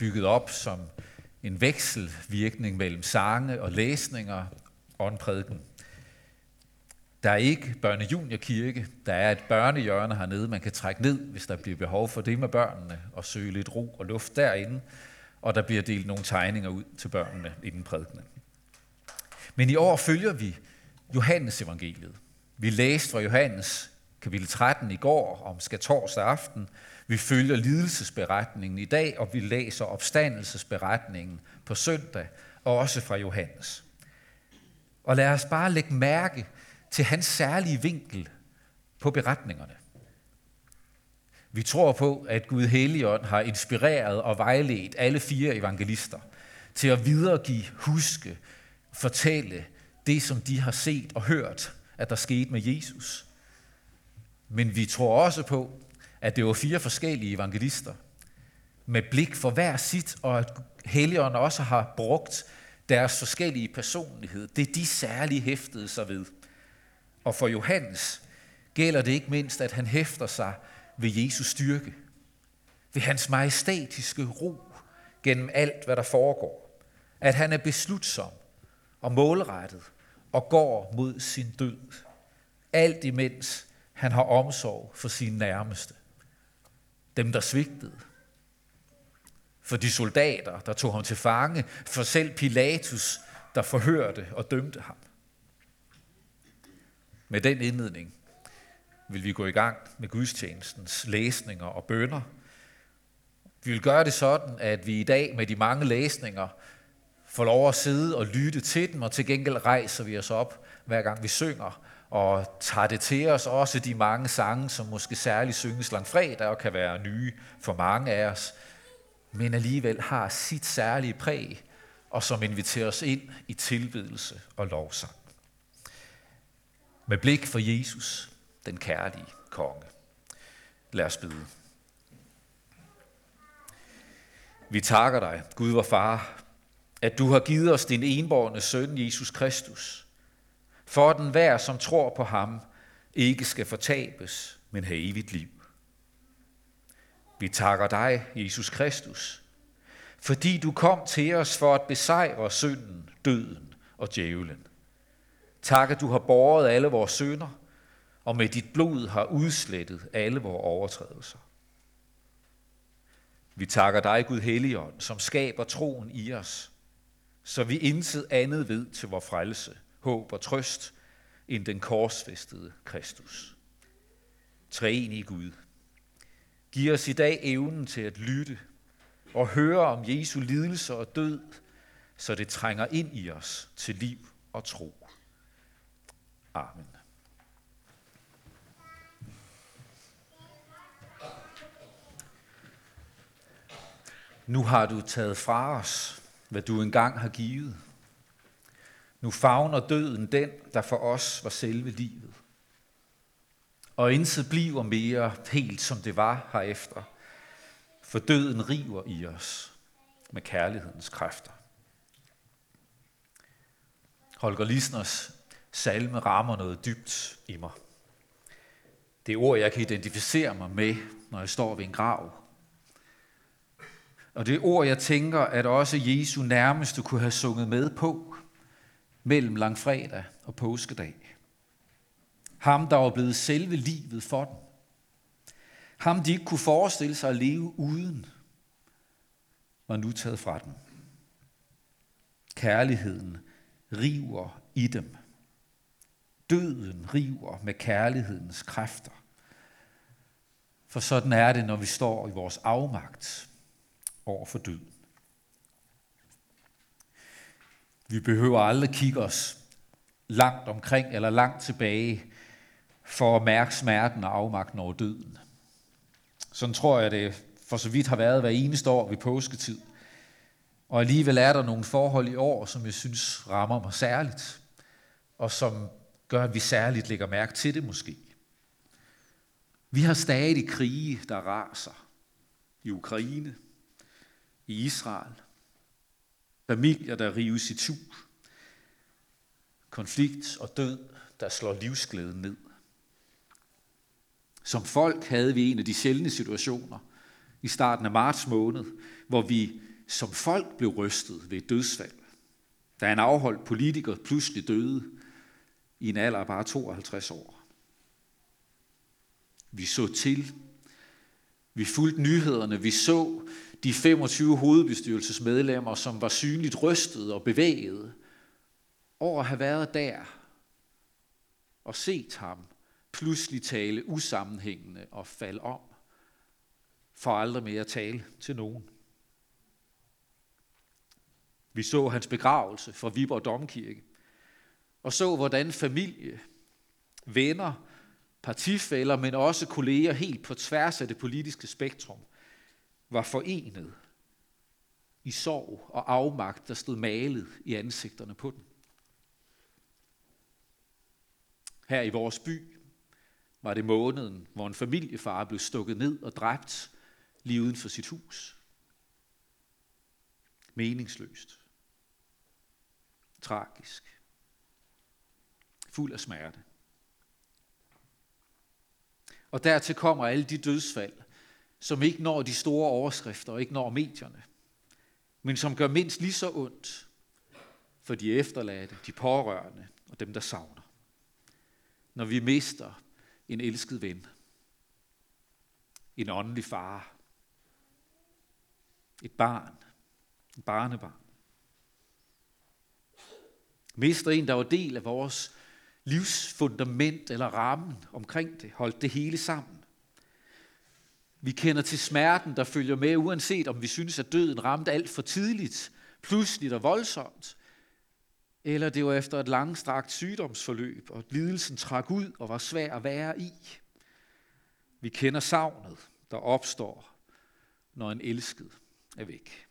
bygget op som en vekselvirkning mellem sange og læsninger og en prædiken. Der er ikke børne-juniorkirke. Der er et børnehjørne hernede, man kan trække ned, hvis der bliver behov for det med børnene, og søge lidt ro og luft derinde. Og der bliver delt nogle tegninger ud til børnene i den prædikende. Men i år følger vi Johannes evangeliet. Vi læste fra Johannes kapitel 13 i går om skærtorsdag aften. Vi følger lidelsesberetningen i dag, og vi læser opstandelsesberetningen på søndag, og også fra Johannes. Og lad os bare lægge mærke til hans særlige vinkel på beretningerne. Vi tror på, at Gud Helligånd har inspireret og vejledt alle 4 evangelister til at videregive, huske, fortælle det, som de har set og hørt, at der skete med Jesus. Men vi tror også på, at det var 4 forskellige evangelister med blik for hver sit, og at Helligånden også har brugt deres forskellige personlighed. Det er de særlige hæftede sig ved. Og for Johannes gælder det ikke mindst, at han hæfter sig ved Jesus styrke, ved hans majestætiske ro gennem alt, hvad der foregår. At han er beslutsom og målrettet og går mod sin død. Alt imens han har omsorg for sine nærmeste. Dem, der svigtede. For de soldater, der tog ham til fange. For selv Pilatus, der forhørte og dømte ham. Med den indledning vil vi gå i gang med gudstjenestens læsninger og bønner. Vi vil gøre det sådan, at vi i dag med de mange læsninger får lov at sidde og lytte til dem, og til gengæld rejser vi os op, hver gang vi synger, og tager det til os også de mange sange, som måske særligt synges langfredag og kan være nye for mange af os, men alligevel har sit særlige præg, og som inviterer os ind i tilbedelse og lovsang. Med blik for Jesus, den kærlige konge. Lad os bede. Vi takker dig, Gud vor Far, at du har givet os din enbårne søn, Jesus Kristus, for at den hver, som tror på ham, ikke skal fortabes, men have evigt liv. Vi takker dig, Jesus Kristus, fordi du kom til os for at besejre synden, døden og djævlen. Tak, at du har båret alle vores synder, og med dit blod har udslettet alle vores overtrædelser. Vi takker dig, Gud Helligånd, som skaber troen i os, så vi intet andet ved til vor frelse, håb og trøst, end den korsfæstede Kristus. Treenige Gud, giv os i dag evnen til at lytte og høre om Jesu lidelse og død, så det trænger ind i os til liv og tro. Amen. Nu har du taget fra os, hvad du engang har givet. Nu favner døden den, der for os var selve livet. Og intet bliver mere helt, som det var herefter, for døden river i os med kærlighedens kræfter. Holger Lisners salme rammer noget dybt i mig. Det er ord, jeg kan identificere mig med, når jeg står ved en grav. Og det er ord, jeg tænker, at også Jesu nærmeste kunne have sunget med på, mellem langfredag og påskedag. Ham, der var blevet selve livet for dem. Ham, de ikke kunne forestille sig at leve uden, var nu taget fra dem. Kærligheden river i dem. Døden river med kærlighedens kræfter. For sådan er det, når vi står i vores afmagt over for døden. Vi behøver aldrig kigge os langt omkring eller langt tilbage for at mærke smerten og afmagten over døden. Sådan tror jeg, det for så vidt har været hver eneste år ved påsketid. Og alligevel er der nogle forhold i år, som jeg synes rammer mig særligt, og som gør, at vi særligt lægger mærke til det måske. Vi har stadig krige, der raser i Ukraine, i Israel. Familier, der rives itu. Konflikt og død, der slår livsglæden ned. Som folk havde vi en af de sjældne situationer i starten af marts måned, hvor vi som folk blev rystet ved et dødsfald, da en afholdt politiker pludselig døde i en alder af bare 52 år. Vi så til. Vi fulgte nyhederne. Vi så de 25 hovedbestyrelsesmedlemmer, som var synligt rystede og bevægede over at have været der og set ham pludselig tale usammenhængende og falde om, for aldrig mere at tale til nogen. Vi så hans begravelse fra Viborg Domkirke, og så hvordan familie, venner, partifæller, men også kolleger helt på tværs af det politiske spektrum, var forenet i sorg og afmagt, der stod malet i ansigterne på dem. Her i vores by var det måneden, hvor en familiefar blev stukket ned og dræbt lige uden for sit hus. Meningsløst. Tragisk. Fuld af smerte. Og dertil kommer alle de dødsfald, som ikke når de store overskrifter og ikke når medierne, men som gør mindst lige så ondt for de efterladte, de pårørende og dem, der savner. Når vi mister en elsket ven, en åndelig far, et barn, et barnebarn. Mister en, der var del af vores livsfundament eller rammen omkring det, holdt det hele sammen. Vi kender til smerten, der følger med, uanset om vi synes, at døden ramte alt for tidligt, pludseligt og voldsomt, eller det var efter et langstrakt sygdomsforløb, og lidelsen trak ud og var svær at være i. Vi kender savnet, der opstår, når en elsket er væk.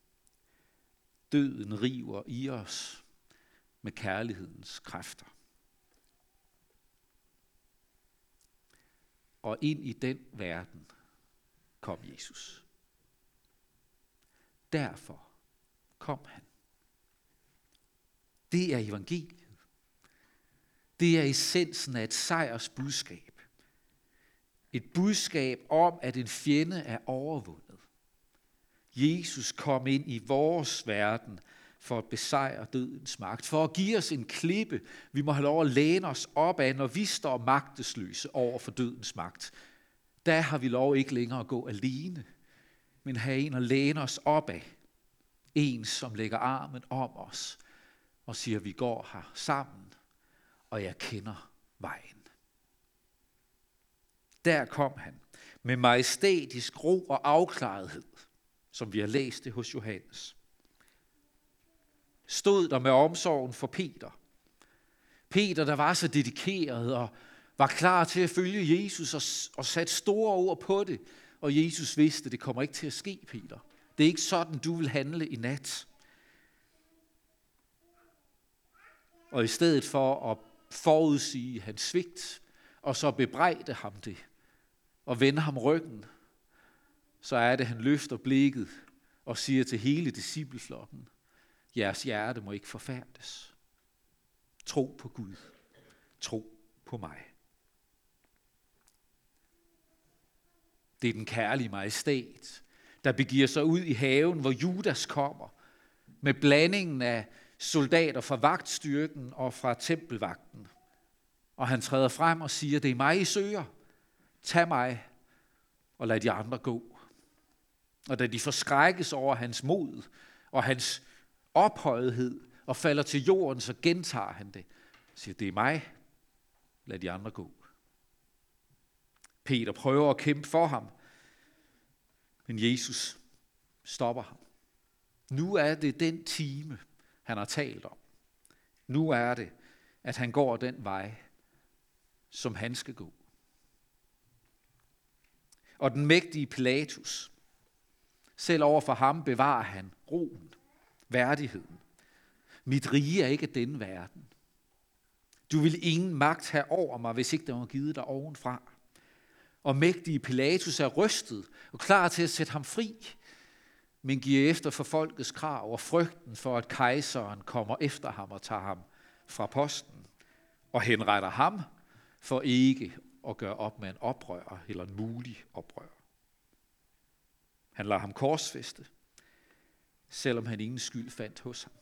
Døden river i os med kærlighedens kræfter. Og ind i den verden kom Jesus. Derfor kom han. Det er evangeliet. Det er essensen af et sejrsbudskab. Et budskab om, at en fjende er overvundet. Jesus kom ind i vores verden for at besejre dødens magt, for at give os en klippe, vi må have lov at læne os op af, når vi står magtesløse over for dødens magt. Der har vi lov ikke længere at gå alene, men have en at læne os op af. En, som lægger armen om os og siger, vi går her sammen, og jeg kender vejen. Der kom han med majestætisk ro og afklarethed, som vi har læst det hos Johannes. Stod der med omsorgen for Peter. Peter, der var så dedikeret og var klar til at følge Jesus og satte store ord på det. Og Jesus vidste, at det kommer ikke til at ske, Peter. Det er ikke sådan, du vil handle i nat. Og i stedet for at forudsige hans svigt, og så bebrejde ham det, og vende ham ryggen, så er det, han løfter blikket og siger til hele discipleflokken, jeres hjerte må ikke forfærdes. Tro på Gud. Tro på mig. Det er den kærlige majestæt, der begiver sig ud i haven, hvor Judas kommer, med blandingen af soldater fra vagtstyrken og fra tempelvagten. Og han træder frem og siger, det er mig, I søger. Tag mig og lad de andre gå. Og da de forskrækkes over hans mod og hans ophøjethed og falder til jorden, så gentager han det. Siger, det er mig, lad de andre gå. Peter prøver at kæmpe for ham, men Jesus stopper ham. Nu er det den time, han har talt om. Nu er det, at han går den vej, som han skal gå. Og den mægtige Pilatus, selv over for ham bevarer han roen, værdigheden. Mit rige er ikke af denne verden. Du vil ingen magt have over mig, hvis ikke der var givet dig ovenfra. Og mægtige Pilatus er rystet og klar til at sætte ham fri, men giver efter for folkets krav og frygten for, at kejseren kommer efter ham og tager ham fra posten og henretter ham for ikke at gøre op med en oprører eller en mulig oprører. Han lader ham korsfæste, selvom han ingen skyld fandt hos ham.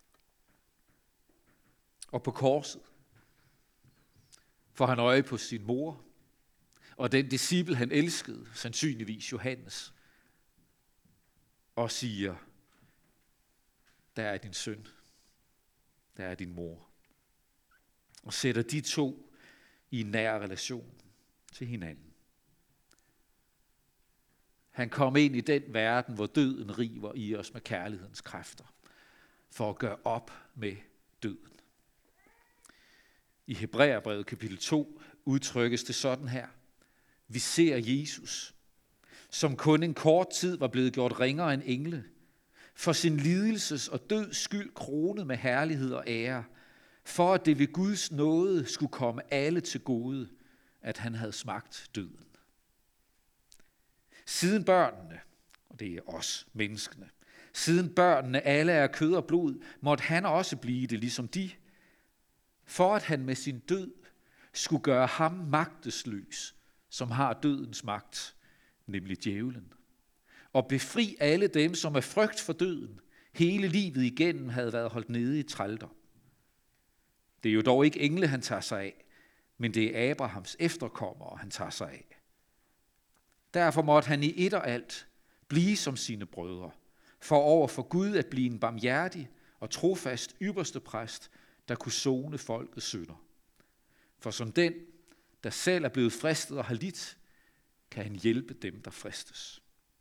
Og på korset får han øje på sin mor, og den disciple, han elskede, sandsynligvis Johannes, og siger, der er din søn, der er din mor. Og sætter de to i en nær relation til hinanden. Han kom ind i den verden, hvor døden river i os med kærlighedens kræfter, for at gøre op med døden. I Hebræerbrevet kapitel 2 udtrykkes det sådan her. Vi ser Jesus, som kun en kort tid var blevet gjort ringere end engle, for sin lidelses og døds skyld kronet med herlighed og ære, for at det ved Guds nåde skulle komme alle til gode, at han havde smagt døden. Siden børnene, og det er os menneskene, siden børnene alle er kød og blod, måtte han også blive det ligesom de, for at han med sin død skulle gøre ham magtesløs, som har dødens magt, nemlig djævlen, og befri alle dem, som af frygt for døden hele livet igennem havde været holdt nede i trældom. Det er jo dog ikke engle, han tager sig af, men det er Abrahams efterkommere, han tager sig af. Derfor måtte han i et og alt blive som sine brødre, for over for Gud at blive en barmhjertig og trofast ypperste præst, der kunne sone folkets synder. For som den, der selv er blevet fristet og har lidt, kan han hjælpe dem, der fristes.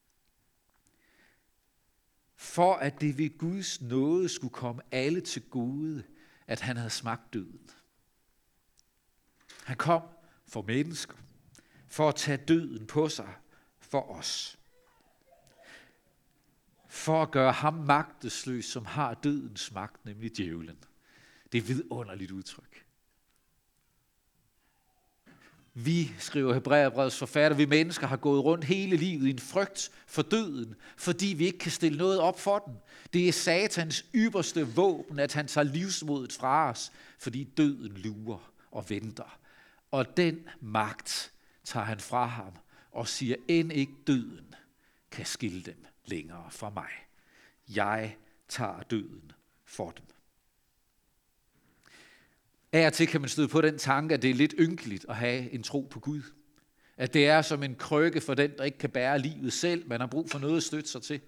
For at det ved Guds nåde skulle komme alle til gode, at han havde smagt døden. Han kom for mennesker, for at tage døden på sig for os. For at gøre ham magtesløs, som har dødens magt, nemlig djævlen. Det er et vidunderligt udtryk. Vi, skriver Hebræerbrevets forfatter, vi mennesker har gået rundt hele livet i en frygt for døden, fordi vi ikke kan stille noget op for den. Det er Satans ypperste våben, at han tager livsmodet fra os, fordi døden lurer og venter. Og den magt tager han fra ham og siger, end ikke døden kan skille dem længere fra mig. Jeg tager døden for dem. Af og til kan man støde på den tanke, at det er lidt ynkeligt at have en tro på Gud. At det er som en krykke for den, der ikke kan bære livet selv. Man har brug for noget at støtte sig til.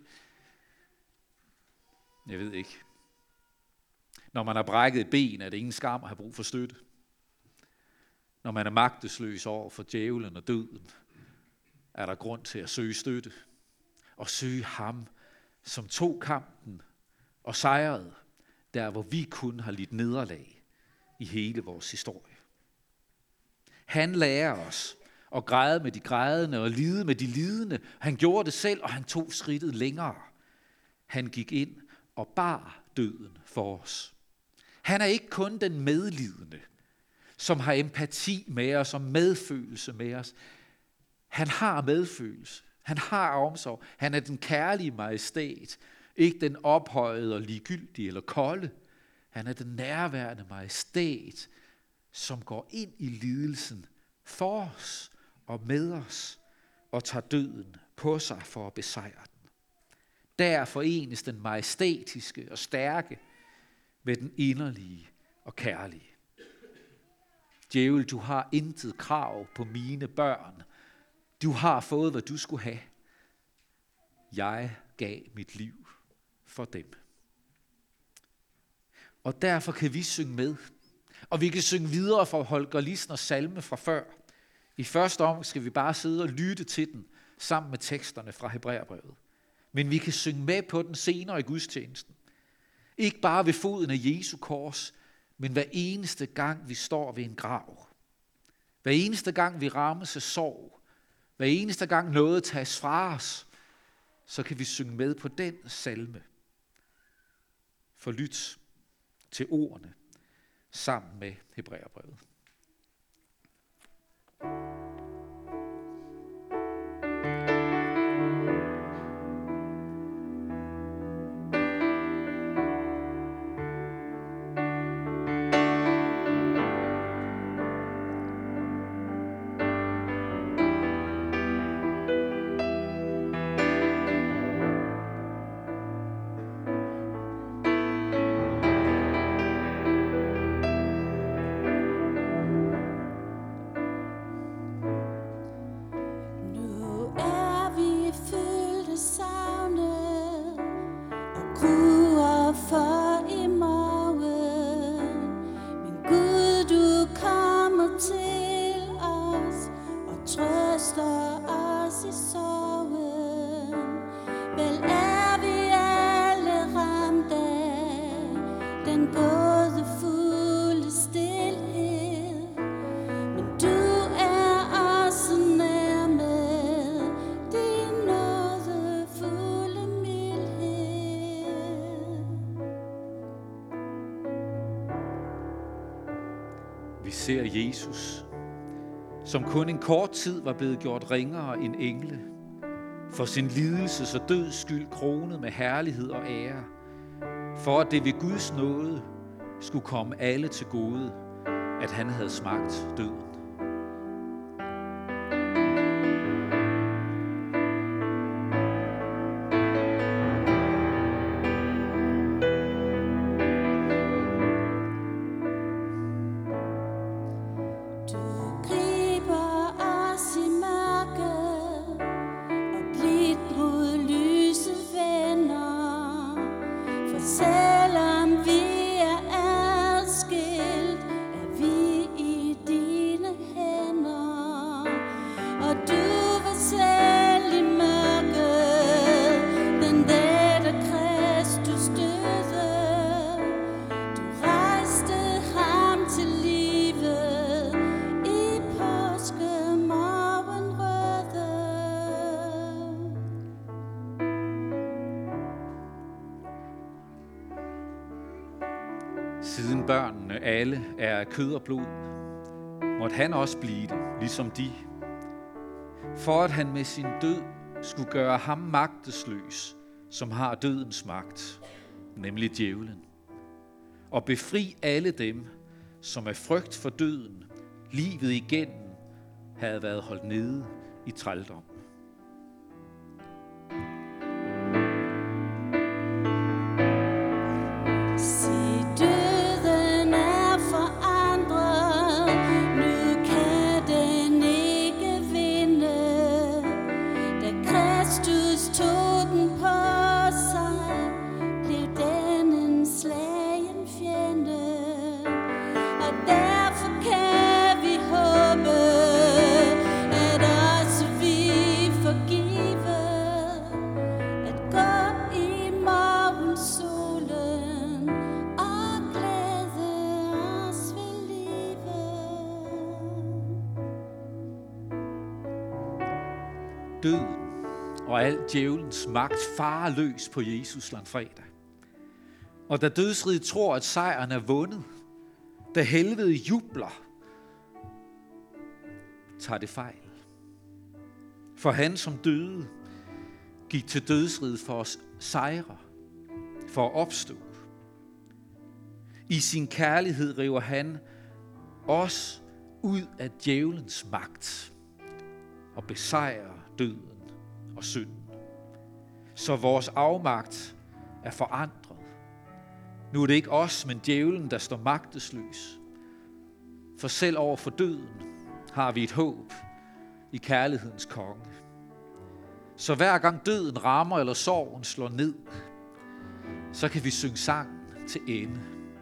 Jeg ved ikke. Når man har brækket et ben, er det ingen skam at have brug for støtte. Når man er magtesløs over for djævlen og døden, er der grund til at søge støtte. Og søge ham, som tog kampen og sejrede, der hvor vi kun har lidt nederlag i hele vores historie. Han lærer os at græde med de grædende og lide med de lidende. Han gjorde det selv, og han tog skridtet længere. Han gik ind og bar døden for os. Han er ikke kun den medlidende, som har empati med os og medfølelse med os. Han har medfølelse. Han har omsorg. Han er den kærlige majestæt, ikke den ophøjede og ligegyldige eller kolde. Han er den nærværende majestæt, som går ind i lidelsen for os og med os og tager døden på sig for at besejre den. Der forenes den majestætiske og stærke med den inderlige og kærlige. Djævel, du har intet krav på mine børn. Du har fået, hvad du skulle have. Jeg gav mit liv for dem. Og derfor kan vi synge med. Og vi kan synge videre fra Holger Lisners salme fra før. I første omgang skal vi bare sidde og lytte til den, sammen med teksterne fra Hebræerbrevet. Men vi kan synge med på den senere i gudstjenesten. Ikke bare ved foden af Jesu kors, men hver eneste gang vi står ved en grav. Hver eneste gang vi rammes af sorg. Hver eneste gang noget tages fra os, så kan vi synge med på den salme. For lyt til ordene sammen med Hebræerbrevet. ser Jesus, som kun en kort tid var blevet gjort ringere end engle, for sin lidelses og døds skyld kronet med herlighed og ære, for at det ved Guds nåde skulle komme alle til gode, at han havde smagt døden. Siden børnene alle er af kød og blod, måtte han også blive det, ligesom de, for at han med sin død skulle gøre ham magtesløs, som har dødens magt, nemlig djævlen, og befri alle dem, som af frygt for døden, livet igennem, havde været holdt nede i trældom. Døden og al djævelens magt farer løs på Jesus langfredag. Og da dødsriget tror, at sejren er vundet, da helvede jubler, tager det fejl. For han, som døde, gik til dødsriget for at sejre, for at opstå. I sin kærlighed river han os ud af djævelens magt og besejrer døden og synden. Så vores afmagt er forandret. Nu er det ikke os, men djævlen, der står magtesløs. For selv over for døden har vi et håb i kærlighedens konge. Så hver gang døden rammer eller sorgen slår ned, så kan vi synge sangen til ende.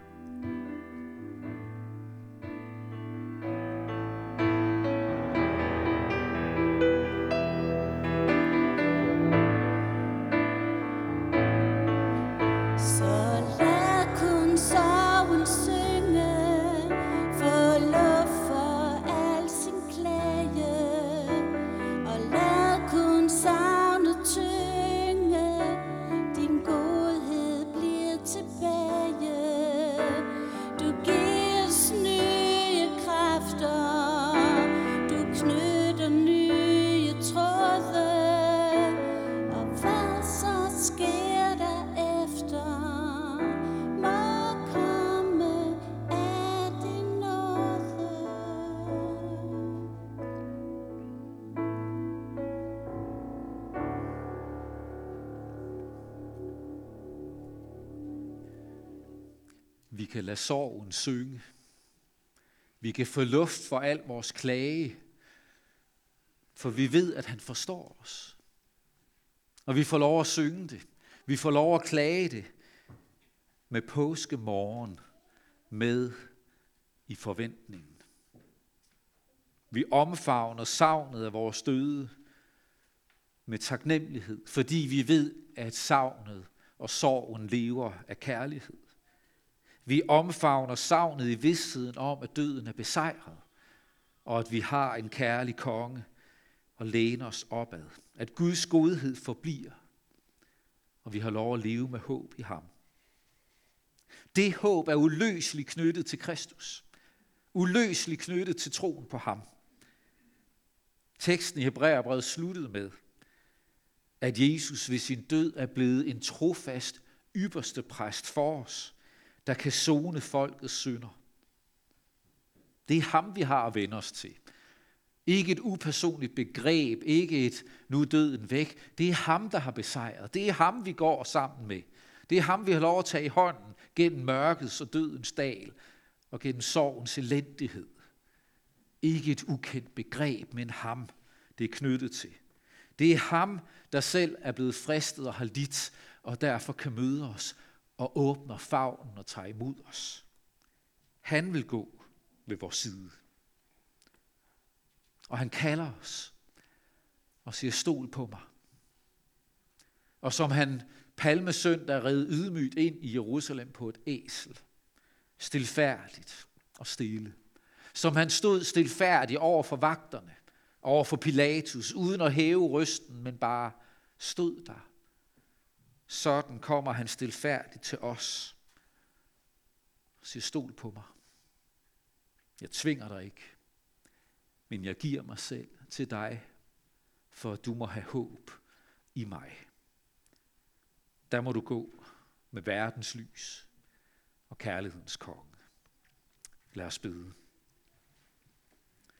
Vi kan lade sorgen synge. Vi kan få luft for al vores klage, for vi ved, at han forstår os. Og vi får lov at synge det. Vi får lov at klage det med påskemorgen med i forventningen. Vi omfavner savnet af vores døde med taknemmelighed, fordi vi ved, at savnet og sorgen lever af kærlighed. Vi omfavner savnet i vidstheden om, at døden er besejret, og at vi har en kærlig konge og læner os opad. At Guds godhed forbliver, og vi har lov at leve med håb i ham. Det håb er uløseligt knyttet til Kristus, uløseligt knyttet til troen på ham. Teksten i Hebræerbrevet sluttede med, at Jesus ved sin død er blevet en trofast ypperste præst for os, der kan sone folkets synder. Det er ham, vi har at vende os til. Ikke et upersonligt begreb, ikke et nu er døden væk. Det er ham, der har besejret. Det er ham, vi går sammen med. Det er ham, vi har lov at tage i hånden gennem mørkets og dødens dal og gennem sorgens elendighed. Ikke et ukendt begreb, men ham, det er knyttet til. Det er ham, der selv er blevet fristet og har lidt, og derfor kan møde os og åbner favnen og tager imod os. Han vil gå ved vores side. Og han kalder os og siger, stol på mig. Og som han palmesøndag red ydmygt ind i Jerusalem på et æsel, stilfærdigt og stille. Som han stod stilfærdig over for vagterne, over for Pilatus, uden at hæve røsten, men bare stod der. Sådan kommer han stilfærdigt til os og siger, stol på mig. Jeg tvinger dig ikke, men jeg giver mig selv til dig, for at du må have håb i mig. Der må du gå med verdens lys og kærlighedens konge. Lad os bede.